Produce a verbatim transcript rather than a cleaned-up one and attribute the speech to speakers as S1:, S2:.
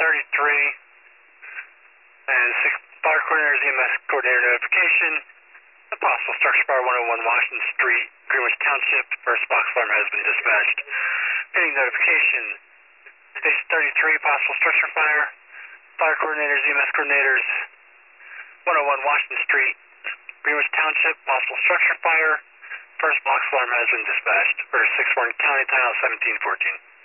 S1: thirty-three and six fire coordinators, E M S coordinator notification. A possible structure fire one oh one Washington Street, Greenwich Township. First box alarm has been dispatched. Pending notification. Station thirty-three, possible structure fire. Fire coordinators, E M S coordinators. one oh one Washington Street, Greenwich Township, possible structure fire. First box alarm has been dispatched. Order six one, County Title seventeen fourteen.